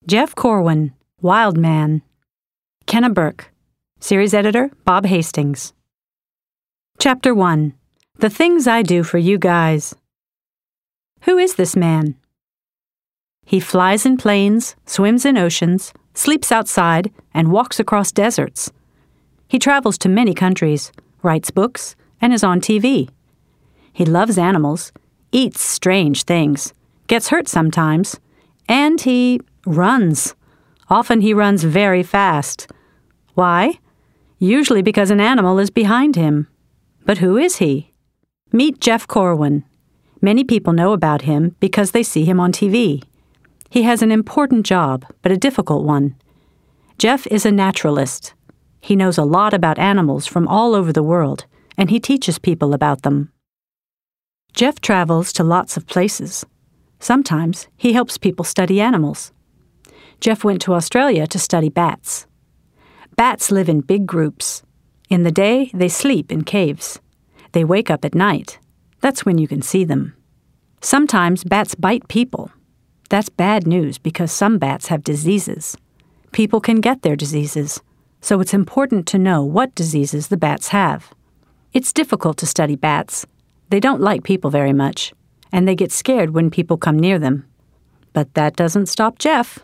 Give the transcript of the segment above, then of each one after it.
Jeff Corwin, Wild Man. Kenna Burke. Series editor, Bob Hastings. Chapter 1. The Things I Do for You Guys. Who is this man? He flies in planes, swims in oceans, sleeps outside, and walks across deserts. He travels to many countries, writes books, and is on TV. He loves animals, eats strange things, gets hurt sometimes, and he runs. Often he runs very fast. Why? Usually because an animal is behind him. But who is he? Meet Jeff Corwin. Many people know about him because they see him on TV. He has an important job, but a difficult one. Jeff is a naturalist. He knows a lot about animals from all over the world, and he teaches people about them. Jeff travels to lots of places. Sometimes he helps people study animals. Jeff went to Australia to study bats. Bats live in big groups. In the day, they sleep in caves. They wake up at night. That's when you can see them. Sometimes bats bite people. That's bad news because some bats have diseases. People can get their diseases, so it's important to know what diseases the bats have. It's difficult to study bats. They don't like people very much, and they get scared when people come near them. But that doesn't stop Jeff.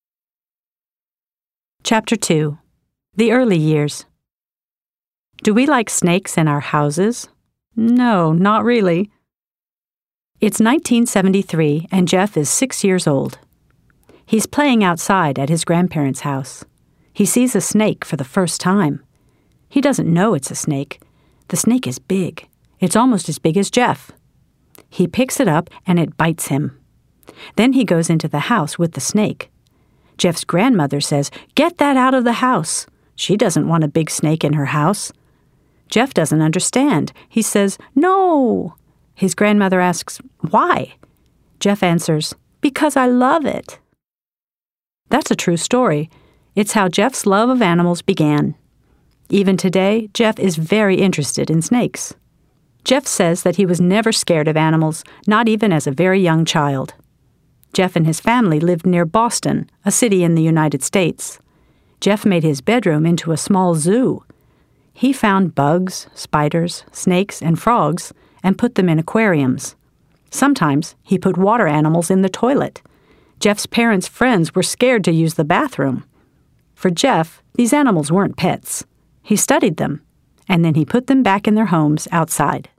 Chapter 2. The Early Years. Do we like snakes in our houses? No, not really. It's 1973, and Jeff is 6 years old. He's playing outside at his grandparents' house. He sees a snake for the first time. He doesn't know it's a snake. The snake is big. It's almost as big as Jeff. He picks it up, and it bites him. Then he goes into the house with the snake. Jeff's grandmother says, "Get that out of the house." She doesn't want a big snake in her house. Jeff doesn't understand. He says, "No." His grandmother asks, "Why?" Jeff answers, "Because I love it." That's a true story. It's how Jeff's love of animals began. Even today, Jeff is very interested in snakes. Jeff says that he was never scared of animals, not even as a very young child. Jeff and his family lived near Boston, a city in the United States. Jeff made his bedroom into a small zoo. He found bugs, spiders, snakes, and frogs and put them in aquariums. Sometimes he put water animals in the toilet. Jeff's parents' friends were scared to use the bathroom. For Jeff, these animals weren't pets. He studied them, and then he put them back in their homes outside.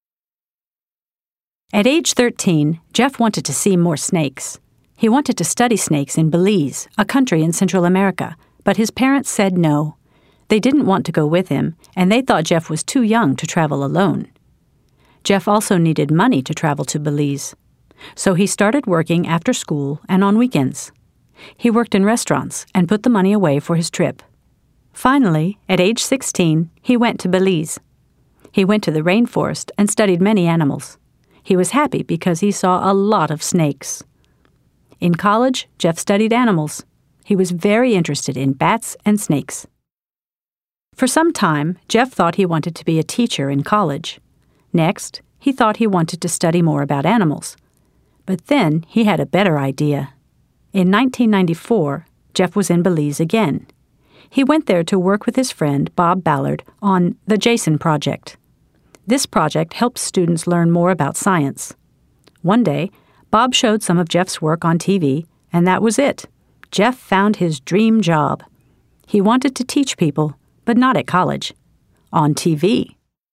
At age 13, Jeff wanted to see more snakes. He wanted to study snakes in Belize, a country in Central America, but his parents said no. They didn't want to go with him, and they thought Jeff was too young to travel alone. Jeff also needed money to travel to Belize, so he started working after school and on weekends. He worked in restaurants and put the money away for his trip. Finally, at age 16, he went to Belize. He went to the rainforest and studied many animals. He was happy because he saw a lot of snakes. In college, Jeff studied animals. He was very interested in bats and snakes. For some time, Jeff thought he wanted to be a teacher in college. Next, he thought he wanted to study more about animals. But then he had a better idea. In 1994, Jeff was in Belize again. He went there to work with his friend Bob Ballard on the Jason Project. This project helps students learn more about science. One day, Bob showed some of Jeff's work on TV, and that was it. Jeff found his dream job. He wanted to teach people, but not at college. On TV.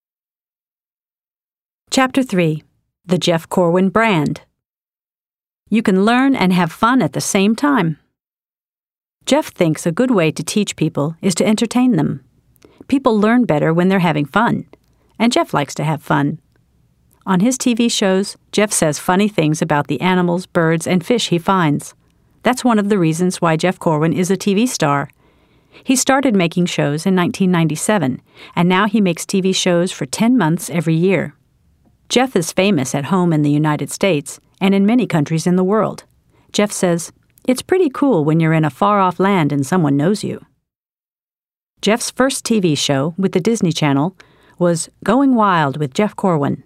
Chapter 3. The Jeff Corwin Brand. You can learn and have fun at the same time. Jeff thinks a good way to teach people is to entertain them. People learn better when they're having fun, and Jeff likes to have fun. On his TV shows, Jeff says funny things about the animals, birds, and fish he finds. That's one of the reasons why Jeff Corwin is a TV star. He started making shows in 1997, and now he makes TV shows for 10 months every year. Jeff is famous at home in the United States and in many countries in the world. Jeff says, "It's pretty cool when you're in a far-off land and someone knows you." Jeff's first TV show with the Disney Channel was Going Wild with Jeff Corwin.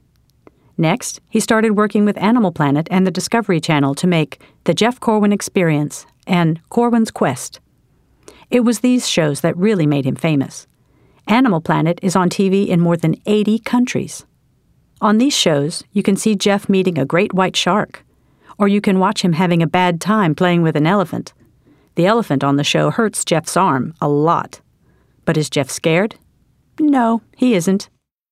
Next, he started working with Animal Planet and the Discovery Channel to make The Jeff Corwin Experience and Corwin's Quest. It was these shows that really made him famous. Animal Planet is on TV in more than 80 countries. On these shows, you can see Jeff meeting a great white shark, or you can watch him having a bad time playing with an elephant. The elephant on the show hurts Jeff's arm a lot. But is Jeff scared? No, he isn't.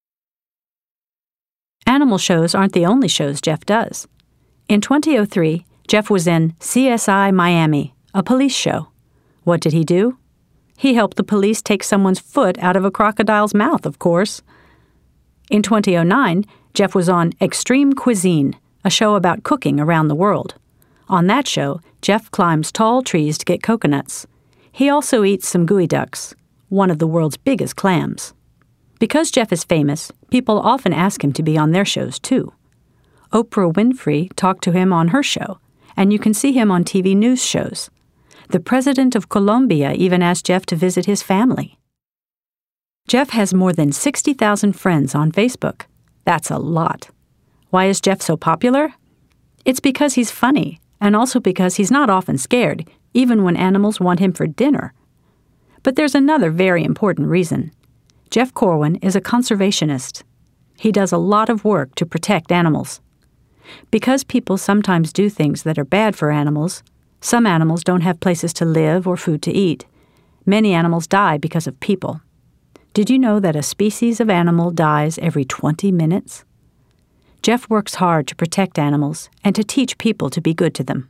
Animal shows aren't the only shows Jeff does. In 2003, Jeff was in CSI Miami, a police show. What did he do? He helped the police take someone's foot out of a crocodile's mouth, of course. In 2009, Jeff was on Extreme Cuisine, a show about cooking around the world. On that show, Jeff climbs tall trees to get coconuts. He also eats some geoducks, one of the world's biggest clams. Because Jeff is famous, people often ask him to be on their shows too. Oprah Winfrey talked to him on her show, and you can see him on TV news shows. The president of Colombia even asked Jeff to visit his family. Jeff has more than 60,000 friends on Facebook. That's a lot. Why is Jeff so popular? It's because he's funny, and also because he's not often scared, even when animals want him for dinner. But there's another very important reason. Jeff Corwin is a conservationist. He does a lot of work to protect animals. Because people sometimes do things that are bad for animals, some animals don't have places to live or food to eat. Many animals die because of people. Did you know that a species of animal dies every 20 minutes? Jeff works hard to protect animals and to teach people to be good to them.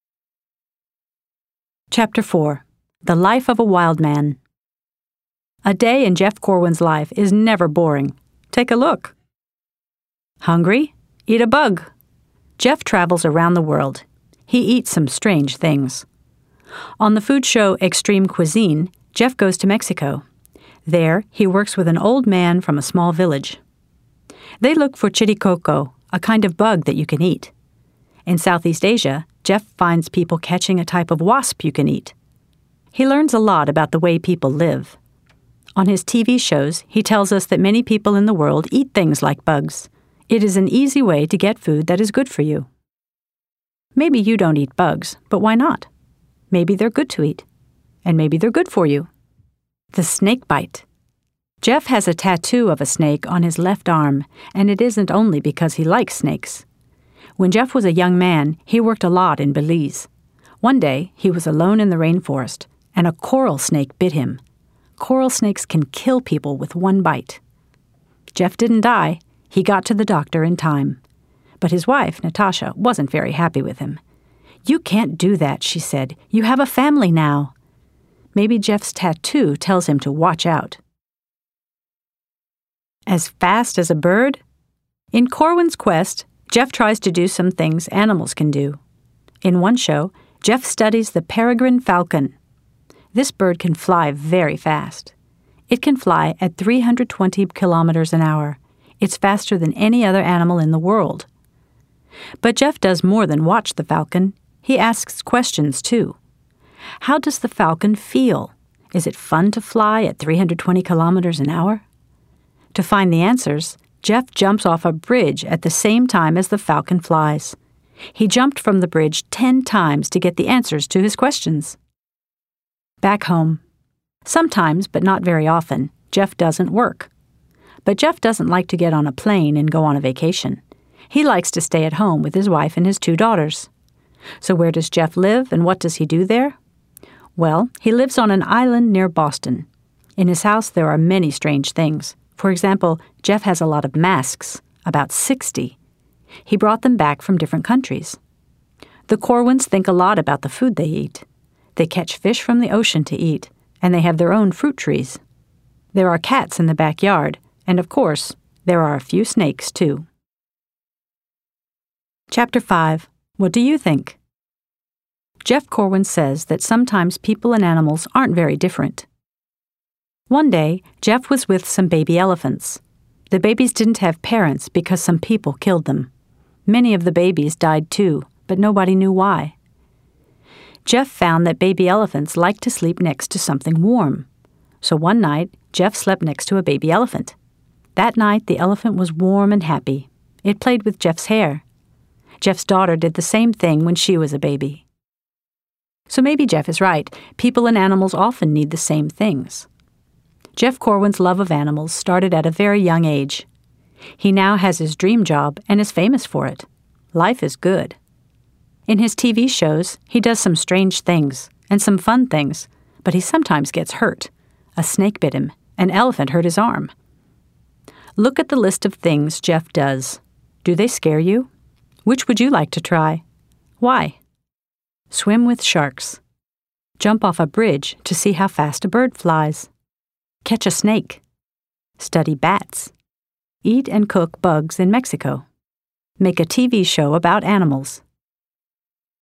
Chapter 4. The Life of a Wild Man. A day in Jeff Corwin's life is never boring. Take a look. Hungry? Eat a bug. Jeff travels around the world. He eats some strange things. On the food show Extreme Cuisine, Jeff goes to Mexico. There, he works with an old man from a small village. They look for chiricoco, a kind of bug that you can eat. In Southeast Asia, Jeff finds people catching a type of wasp you can eat. He learns a lot about the way people live. On his TV shows, he tells us that many people in the world eat things like bugs. It is an easy way to get food that is good for you. Maybe you don't eat bugs, but why not? Maybe they're good to eat, and maybe they're good for you. The snake bite. Jeff has a tattoo of a snake on his left arm, and it isn't only because he likes snakes. When Jeff was a young man, he worked a lot in Belize. One day, he was alone in the rainforest, and a coral snake bit him. Coral snakes can kill people with one bite. Jeff didn't die. He got to the doctor in time. But his wife, Natasha, wasn't very happy with him. "You can't do that," she said. "You have a family now." Maybe Jeff's tattoo tells him to watch out. As fast as a bird? In Corwin's Quest, Jeff tries to do some things animals can do. In one show, Jeff studies the peregrine falcon. This bird can fly very fast. It can fly at 320 kilometers an hour. It's faster than any other animal in the world. But Jeff does more than watch the falcon. He asks questions, too. How does the falcon feel? Is it fun to fly at 320 kilometers an hour? To find the answers, Jeff jumps off a bridge at the same time as the falcon flies. He jumped from the bridge 10 times to get the answers to his questions. Back home. Sometimes, but not very often, Jeff doesn't work. But Jeff doesn't like to get on a plane and go on a vacation. He likes to stay at home with his wife and his 2 daughters. So where does Jeff live and what does he do there? Well, he lives on an island near Boston. In his house there are many strange things. For example, Jeff has a lot of masks, about 60. He brought them back from different countries. The Corwins think a lot about the food they eat. They catch fish from the ocean to eat, and they have their own fruit trees. There are cats in the backyard, and of course, there are a few snakes, too. Chapter 5. What do you think? Jeff Corwin says that sometimes people and animals aren't very different. One day, Jeff was with some baby elephants. The babies didn't have parents because some people killed them. Many of the babies died too, but nobody knew why. Jeff found that baby elephants like to sleep next to something warm. So one night, Jeff slept next to a baby elephant. That night, the elephant was warm and happy. It played with Jeff's hair. Jeff's daughter did the same thing when she was a baby. So maybe Jeff is right. People and animals often need the same things. Jeff Corwin's love of animals started at a very young age. He now has his dream job and is famous for it. Life is good. In his TV shows, he does some strange things and some fun things, but he sometimes gets hurt. A snake bit him. An elephant hurt his arm. Look at the list of things Jeff does. Do they scare you? Which would you like to try? Why? Swim with sharks. Jump off a bridge to see how fast a bird flies. Catch a snake. Study bats. Eat and cook bugs in Mexico. Make a TV show about animals.